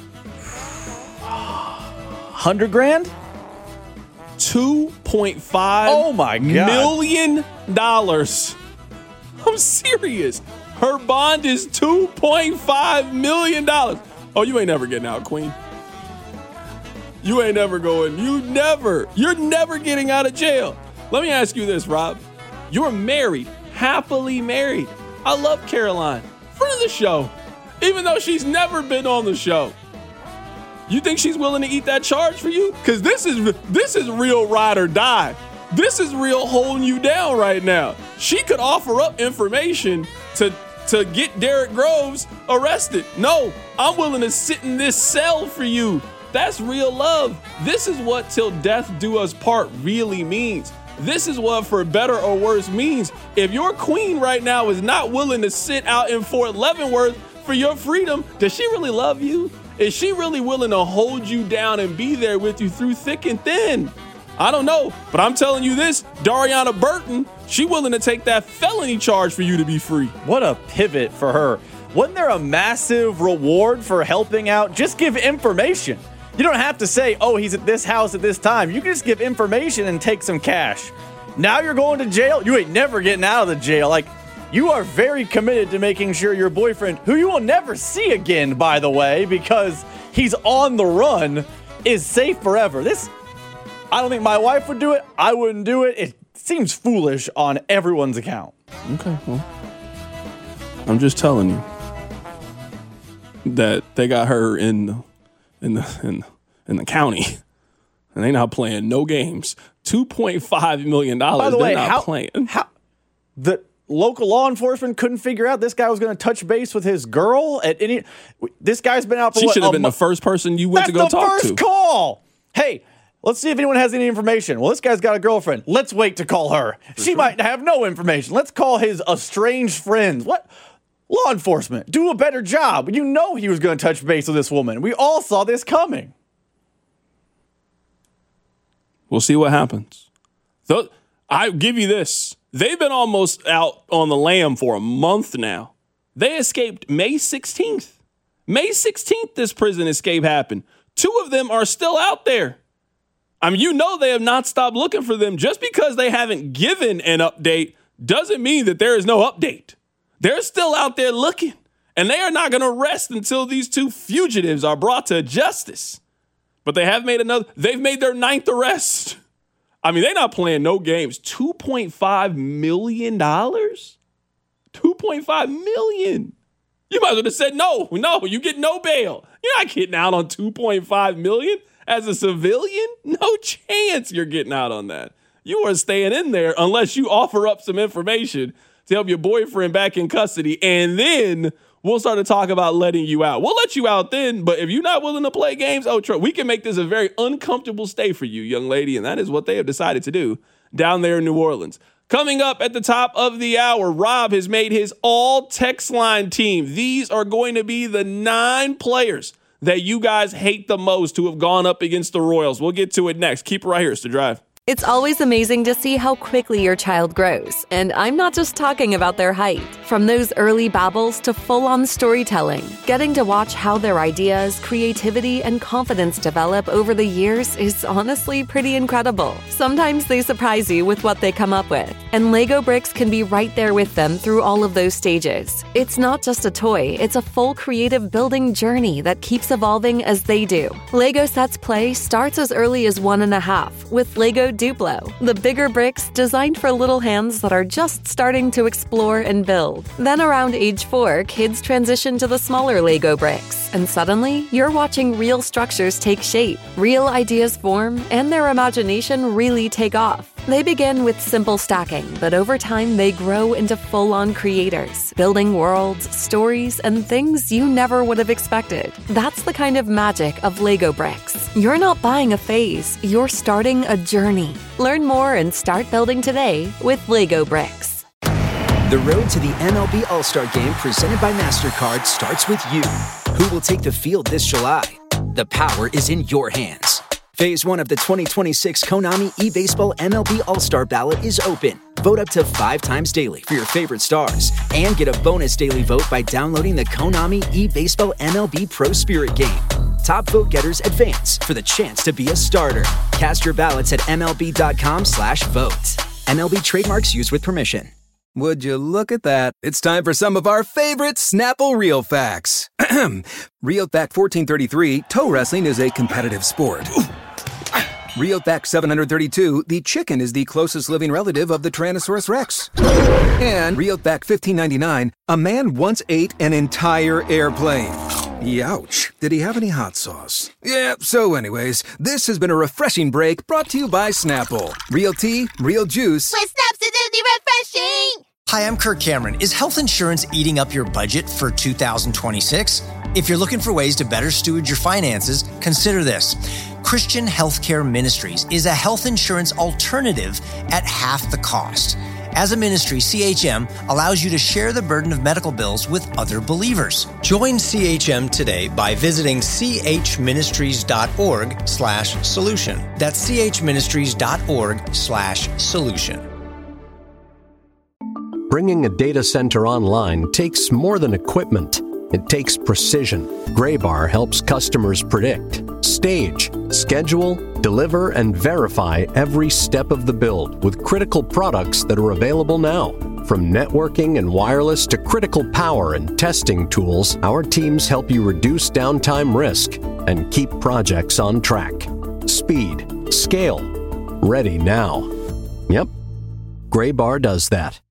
$100,000? $2.5 million. I'm serious. Her bond is $2.5 million. Oh, you ain't never getting out, Queen. You ain't never going. You're never getting out of jail. Let me ask you this, Rob. You're married, happily married. I love Caroline. Friend of the show. Even though she's never been on the show. You think she's willing to eat that charge for you? Because this is real ride or die. This is real holding you down right now. She could offer up information to get Derek Groves arrested. No, I'm willing to sit in this cell for you. That's real love. This is what till death do us part really means. This is what for better or worse means. If your queen right now is not willing to sit out in Fort Leavenworth for your freedom, does she really love you? Is she really willing to hold you down and be there with you through thick and thin? I don't know, but I'm telling you this, Dariana Burton, she willing to take that felony charge for you to be free. What a pivot for her. Wasn't there a massive reward for helping out? Just give information. You don't have to say, oh, he's at this house at this time. You can just give information and take some cash. Now you're going to jail? You ain't never getting out of the jail. Like, you are very committed to making sure your boyfriend, who you will never see again, by the way, because he's on the run, is safe forever. I don't think my wife would do it. I wouldn't do it. It seems foolish on everyone's account. Okay, well, I'm just telling you that they got her in the county, and they not playing no games. $2.5 million. By the way, how the local law enforcement couldn't figure out this guy was going to touch base with his girl at any. This guy's been out for. She should have been the first person you went to go talk to. That's the first call. Hey, let's see if anyone has any information. Well, this guy's got a girlfriend. Let's wait to call her. She might have no information. Let's call his estranged friends. What? Law enforcement, do a better job. You know he was going to touch base with this woman. We all saw this coming. We'll see what happens. I give you this. They've been almost out on the lam for a month now. They escaped May 16th. May 16th, this prison escape happened. 2 of them are still out there. I mean, you know they have not stopped looking for them. Just because they haven't given an update doesn't mean that there is no update. They're still out there looking, and they are not going to rest until these 2 fugitives are brought to justice. But they've made their 9th arrest. I mean, they're not playing no games. $2.5 million? $2.5 million. You might as well have said no, you get no bail. You're not getting out on $2.5 million as a civilian. No chance you're getting out on that. You are staying in there unless you offer up some information to help your boyfriend back in custody, and then we'll start to talk about letting you out. We'll let you out then, but if you're not willing to play games, we can make this a very uncomfortable stay for you, young lady, and that is what they have decided to do down there in New Orleans. Coming up at the top of the hour, Rob has made his all-text line team. These are going to be the 9 players that you guys hate the most who have gone up against the Royals. We'll get to it next. Keep it right here. It's The Drive. It's always amazing to see how quickly your child grows, and I'm not just talking about their height. From those early babbles to full-on storytelling, getting to watch how their ideas, creativity, and confidence develop over the years is honestly pretty incredible. Sometimes they surprise you with what they come up with, and Lego Bricks can be right there with them through all of those stages. It's not just a toy, it's a full creative building journey that keeps evolving as they do. Lego Sets Play starts as early as 1.5 with Lego Duplo, the bigger bricks designed for little hands that are just starting to explore and build. Then around age 4, kids transition to the smaller Lego bricks, and suddenly you're watching real structures take shape, real ideas form, and their imagination really take off. They begin with simple stacking, but over time they grow into full-on creators, building worlds, stories, and things you never would have expected. That's the kind of magic of Lego Bricks. You're not buying a phase, you're starting a journey. Learn more and start building today with Lego Bricks. The road to the MLB All-Star Game presented by MasterCard starts with you. Who will take the field this July? The power is in your hands. Phase 1 of the 2026 Konami eBaseball MLB All-Star Ballot is open. Vote up to 5 times daily for your favorite stars. And get a bonus daily vote by downloading the Konami eBaseball MLB Pro Spirit game. Top vote getters advance for the chance to be a starter. Cast your ballots at MLB.com/vote. MLB trademarks used with permission. Would you look at that? It's time for some of our favorite Snapple Real Facts. Real Fact 1433, toe wrestling is a competitive sport. Real Fact 732, the chicken is the closest living relative of the Tyrannosaurus Rex. And Real Fact 1599, a man once ate an entire airplane. Youch. Did he have any hot sauce? Yeah, so anyways, this has been a refreshing break brought to you by Snapple. Real tea, real juice. With Snaps, it's refreshing! Hi, I'm Kirk Cameron. Is health insurance eating up your budget for 2026? If you're looking for ways to better steward your finances, consider this. Christian Healthcare Ministries is a health insurance alternative at half the cost. As a ministry, CHM allows you to share the burden of medical bills with other believers. Join CHM today by visiting chministries.org/solution. That's chministries.org/solution. Bringing a data center online takes more than equipment. It takes precision. Graybar helps customers predict, stage, schedule, deliver, and verify every step of the build with critical products that are available now. From networking and wireless to critical power and testing tools, our teams help you reduce downtime risk and keep projects on track. Speed, scale, ready now. Yep, Graybar does that.